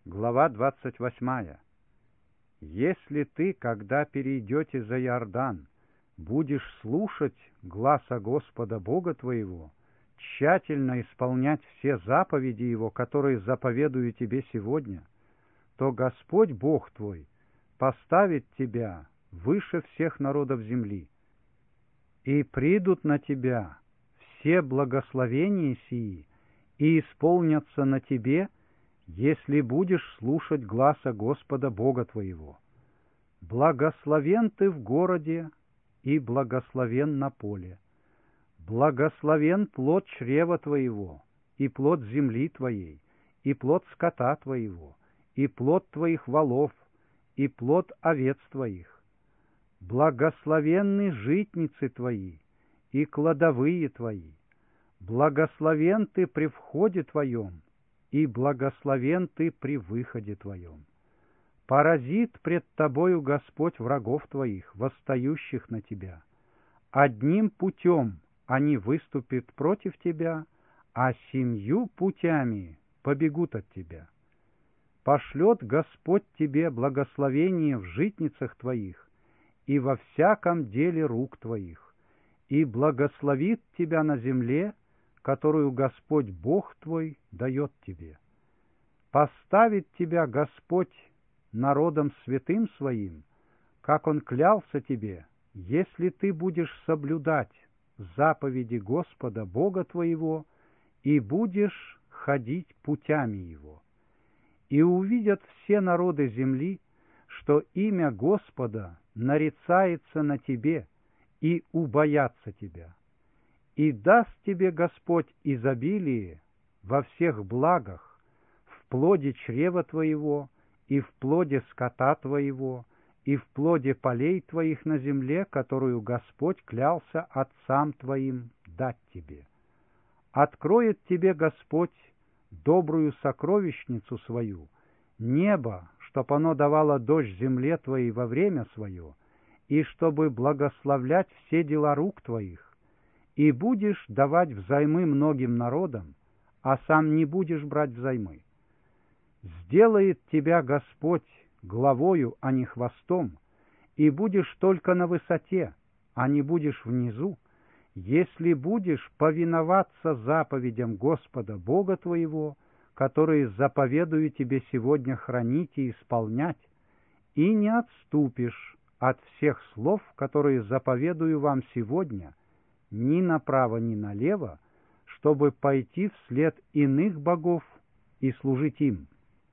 Глава 28. Если ты, когда перейдете за Иордан, будешь слушать гласа Господа Бога твоего, тщательно исполнять все заповеди Его, которые заповедую тебе сегодня, то Господь Бог твой поставит тебя выше всех народов земли, и придут на тебя все благословения сии, и исполнятся на тебе, если будешь слушать гласа Господа Бога твоего. Благословен ты в городе, и благословен на поле. Благословен плод чрева твоего, и плод земли твоей, и плод скота твоего, и плод твоих волов, и плод овец твоих. Благословенны житницы твои, и кладовые твои. Благословен ты при входе твоем, и благословен ты при выходе твоем. Поразит пред тобою Господь врагов твоих, восстающих на тебя. Одним путем они выступят против тебя, а 7 путями побегут от тебя. Пошлет Господь тебе благословение в житницах твоих и во всяком деле рук твоих, и благословит тебя на земле, которую Господь Бог твой дает тебе. Поставит тебя Господь народом святым своим, как Он клялся тебе, если ты будешь соблюдать заповеди Господа Бога твоего и будешь ходить путями Его. И увидят все народы земли, что имя Господа нарицается на тебе, и убоятся тебя. И даст тебе Господь изобилие во всех благах, в плоде чрева твоего, и в плоде скота твоего, и в плоде полей твоих на земле, которую Господь клялся отцам твоим дать тебе. Откроет тебе Господь добрую сокровищницу свою, небо, чтоб оно давало дождь земле твоей во время свое, и чтобы благословлять все дела рук твоих, и будешь давать взаймы многим народам, а сам не будешь брать взаймы. Сделает тебя Господь главою, а не хвостом, и будешь только на высоте, а не будешь внизу, если будешь повиноваться заповедям Господа Бога твоего, которые заповедую тебе сегодня хранить и исполнять, и не отступишь от всех слов, которые заповедую вам сегодня, ни направо, ни налево, чтобы пойти вслед иных богов и служить им.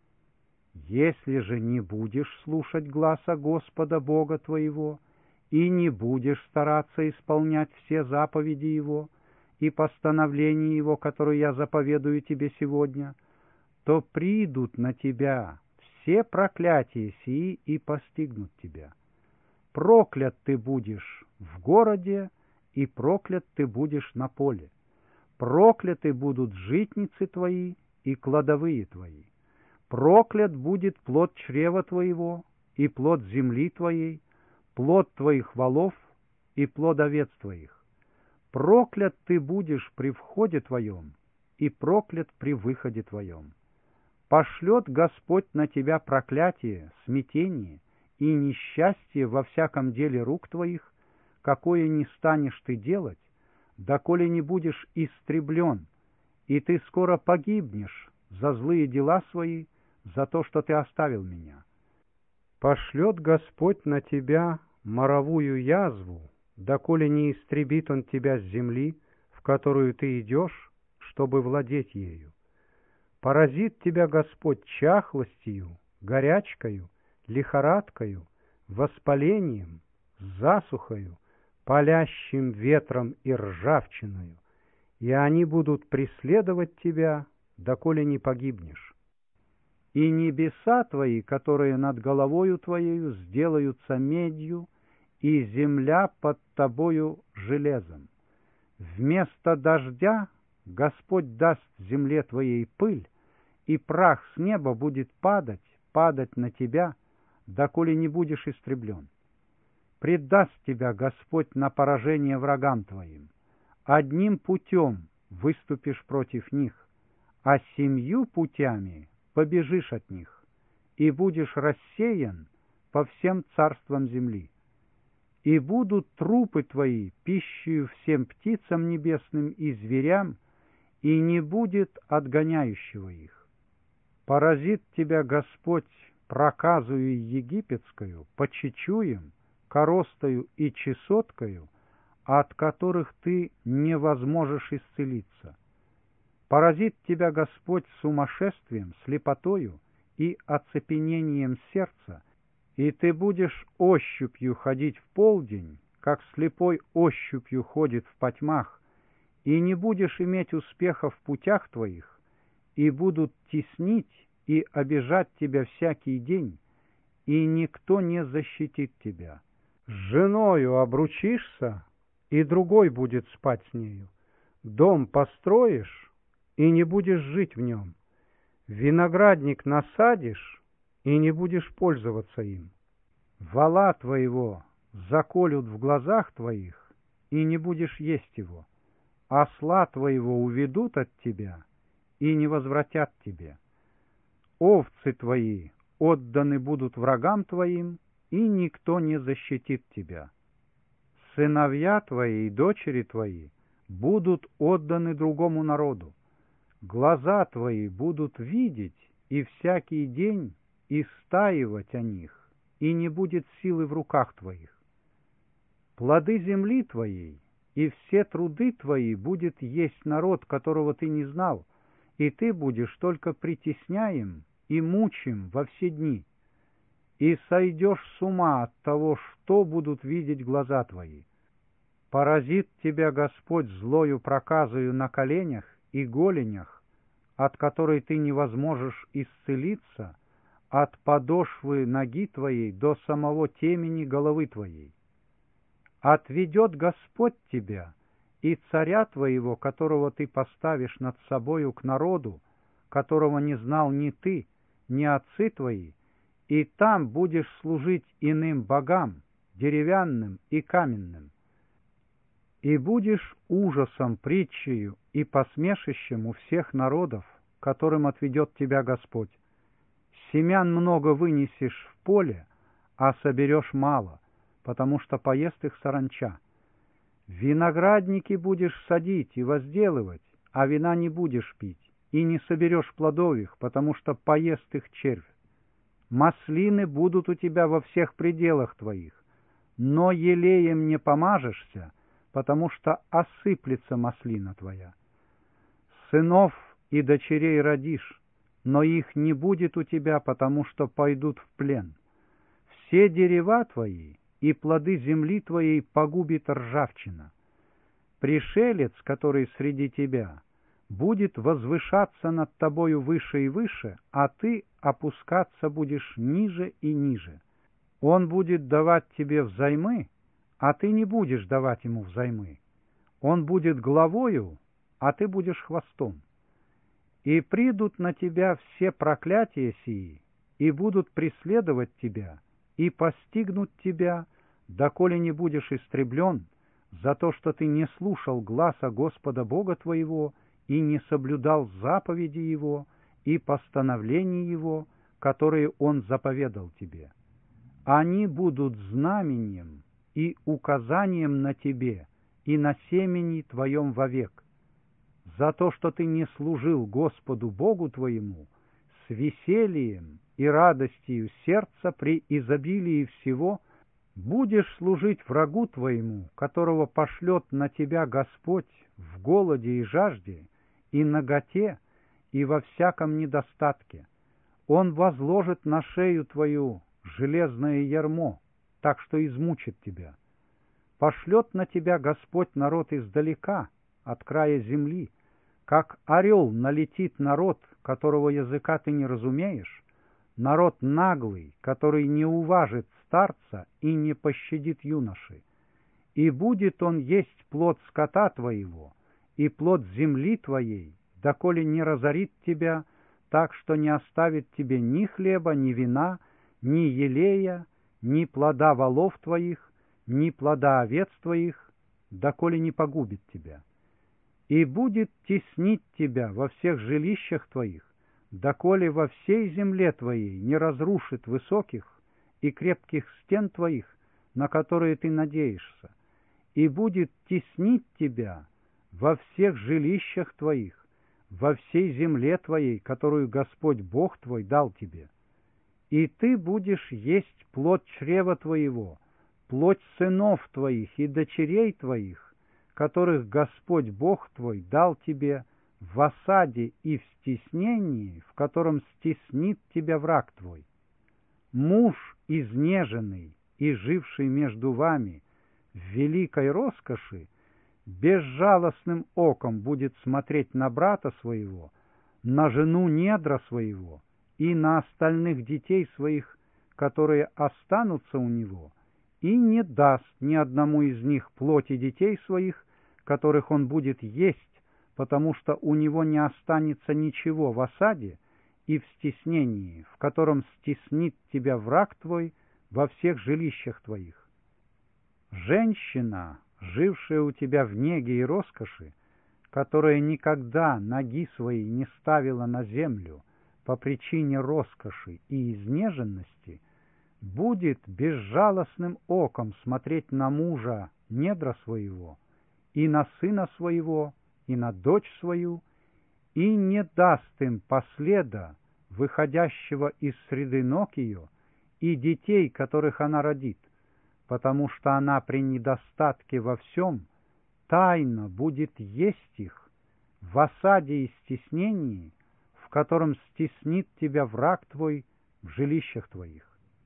Если же не будешь слушать гласа Господа Бога твоего и не будешь стараться исполнять все заповеди Его и постановления Его, которые я заповедую тебе сегодня, то придут на тебя все проклятия сии и постигнут тебя. Проклят ты будешь в городе, и проклят ты будешь на поле. Прокляты будут житницы твои и кладовые твои. Проклят будет плод чрева твоего и плод земли твоей, плод твоих волов и плод овец твоих. Проклят ты будешь при входе твоем и проклят при выходе твоем. Пошлет Господь на тебя проклятие, смятение и несчастье во всяком деле рук твоих, какое не станешь ты делать, доколе не будешь истреблен, и ты скоро погибнешь за злые дела свои, за то, что ты оставил меня. Пошлет Господь на тебя моровую язву, доколе не истребит Он тебя с земли, в которую ты идешь, чтобы владеть ею. Поразит тебя Господь чахлостью, горячкою, лихорадкою, воспалением, засухою, палящим ветром и ржавчиною, и они будут преследовать тебя, доколе не погибнешь. И небеса твои, которые над головою твоею, сделаются медью, и земля под тобою железом. Вместо дождя Господь даст земле твоей пыль, и прах с неба будет падать на тебя, доколе не будешь истреблен. Предаст тебя Господь на поражение врагам твоим. Одним путем выступишь против них, а 7 путями побежишь от них. и будешь рассеян по всем царствам земли. И будут трупы твои пищею всем птицам небесным и зверям, и не будет отгоняющего их. Поразит тебя Господь проказую египетскую, почечуем, коростою и чесоткою, от которых ты не возможешь исцелиться. Поразит тебя Господь сумасшествием, слепотою и оцепенением сердца, и ты будешь ощупью ходить в полдень, как слепой ощупью ходит в потьмах, и не будешь иметь успеха в путях твоих, и будут теснить и обижать тебя всякий день, и никто не защитит тебя. С женою обручишься, и другой будет спать с нею. Дом построишь, и не будешь жить в нем. Виноградник насадишь, и не будешь пользоваться им. Вола твоего заколют в глазах твоих, и не будешь есть его. Осла твоего уведут от тебя, и не возвратят тебе. Овцы твои отданы будут врагам твоим, и никто не защитит тебя. Сыновья твои и дочери твои будут отданы другому народу. Глаза твои будут видеть и всякий день истаивать о них, и не будет силы в руках твоих. Плоды земли твоей и все труды твои будет есть народ, которого ты не знал, и ты будешь только притесняем и мучим во все дни, и сойдешь с ума от того, что будут видеть глаза твои. Поразит тебя Господь злою проказою на коленях и голенях, от которой ты не возможешь исцелиться, от подошвы ноги твоей до самого темени головы твоей. Отведет Господь тебя и царя твоего, которого ты поставишь над собою, к народу, которого не знал ни ты, ни отцы твои, и там будешь служить иным богам, деревянным и каменным. И будешь ужасом, притчею и посмешищем у всех народов, которым отведет тебя Господь. Семян много вынесешь в поле, а соберешь мало, потому что поест их саранча. Виноградники будешь садить и возделывать, а вина не будешь пить, и не соберешь плодов их, потому что поест их червь. Маслины будут у тебя во всех пределах твоих, но елеем не помажешься, потому что осыплется маслина твоя. Сынов и дочерей родишь, но их не будет у тебя, потому что пойдут в плен. Все дерева твои и плоды земли твоей погубит ржавчина. Пришелец, который среди тебя, будет возвышаться над тобою выше и выше, а ты опускаться будешь ниже и ниже. Он будет давать тебе взаймы, а ты не будешь давать ему взаймы. Он будет главою, а ты будешь хвостом. И придут на тебя все проклятия сии, и будут преследовать тебя, и постигнут тебя, доколе не будешь истреблен, за то, что ты не слушал гласа Господа Бога твоего, и не соблюдал заповеди Его и постановлений Его, которые Он заповедал тебе. Они будут знамением и указанием на тебе и на семени твоем вовек, за то, что ты не служил Господу Богу твоему с весельем и радостью сердца при изобилии всего, будешь служить врагу твоему, которого пошлет на тебя Господь в голоде и жажде, и наготе, и во всяком недостатке. Он возложит на шею твою железное ярмо, так что измучит тебя. Пошлет на тебя Господь народ издалека, от края земли, как орел налетит народ, которого языка ты не разумеешь, народ наглый, который не уважит старца и не пощадит юноши. И будет он есть плод скота твоего и плод земли твоей, доколе не разорит тебя, так что не оставит тебе ни хлеба, ни вина, ни елея, ни плода волов твоих, ни плода овец твоих, доколе не погубит тебя. И будет теснить тебя во всех жилищах твоих, доколе во всей земле твоей не разрушит высоких и крепких стен твоих, на которые ты надеешься, и будет теснить тебя во всех жилищах твоих, во всей земле твоей, которую Господь Бог твой дал тебе. И ты будешь есть плод чрева твоего, плоть сынов твоих и дочерей твоих, которых Господь Бог твой дал тебе в осаде и в стеснении, в котором стеснит тебя враг твой. Муж изнеженный и живший между вами в великой роскоши безжалостным оком будет смотреть на брата своего, на жену недра своего и на остальных детей своих, которые останутся у него, и не даст ни одному из них плоти детей своих, которых он будет есть, потому что у него не останется ничего в осаде и в стеснении, в котором стеснит тебя враг твой во всех жилищах твоих. Женщина, жившая у тебя в неге и роскоши, которая никогда ноги своей не ставила на землю по причине роскоши и изнеженности, будет безжалостным оком смотреть на мужа недра своего, и на сына своего, и на дочь свою, и не даст им последа, выходящего из среды ног ее, и детей, которых она родит, потому что она при недостатке во всем тайно будет есть их в осаде и стеснении, в котором стеснит тебя враг твой в жилищах твоих.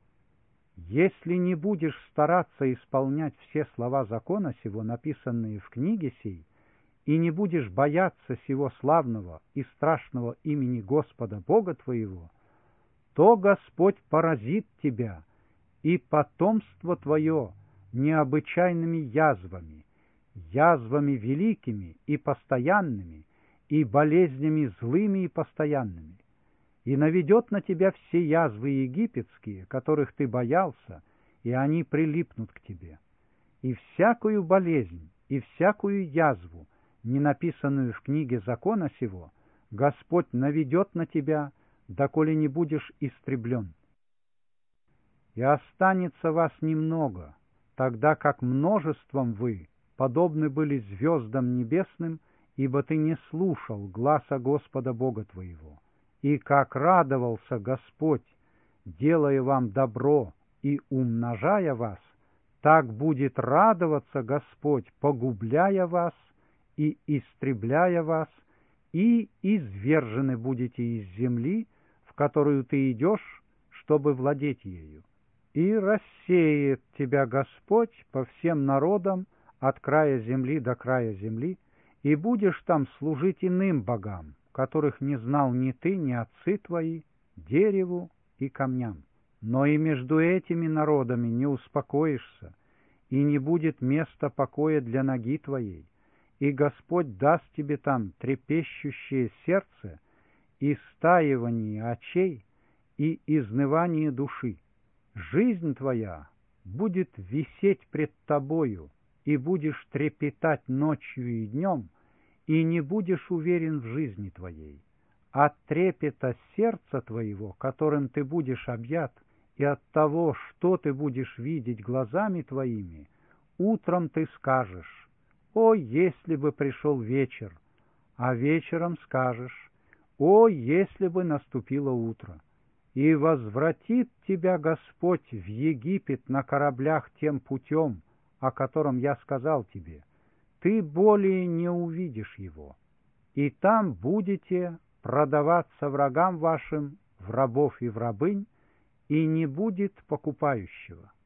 Если не будешь стараться исполнять все слова закона сего, написанные в книге сей, и не будешь бояться сего славного и страшного имени Господа Бога твоего, то Господь поразит тебя и потомство твое необычайными язвами, язвами великими и постоянными, и болезнями злыми и постоянными, и наведет на тебя все язвы египетские, которых ты боялся, и они прилипнут к тебе. И всякую болезнь, и всякую язву, не написанную в книге закона сего, Господь наведет на тебя, доколе не будешь истреблен. И останется вас немного, тогда как множеством вы подобны были звездам небесным, ибо ты не слушал гласа Господа Бога твоего. И как радовался Господь, делая вам добро и умножая вас, так будет радоваться Господь, погубляя вас и истребляя вас, и извержены будете из земли, в которую ты идешь, чтобы владеть ею. И рассеет тебя Господь по всем народам от края земли до края земли, и будешь там служить иным богам, которых не знал ни ты, ни отцы твои, дереву и камням. Но и между этими народами не успокоишься, и не будет места покоя для ноги твоей, и Господь даст тебе там трепещущее сердце, и стаивание очей, и изнывание души. Жизнь твоя будет висеть пред тобою, и будешь трепетать ночью и днем, и не будешь уверен в жизни твоей. От трепета сердца твоего, которым ты будешь объят, и от того, что ты будешь видеть глазами твоими, утром ты скажешь: «О, если бы пришел вечер!» А вечером скажешь: «О, если бы наступило утро!» И возвратит тебя Господь в Египет на кораблях тем путем, о котором я сказал тебе. Ты более не увидишь его, и там будете продаваться врагам вашим в рабов и в рабынь, и не будет покупающего.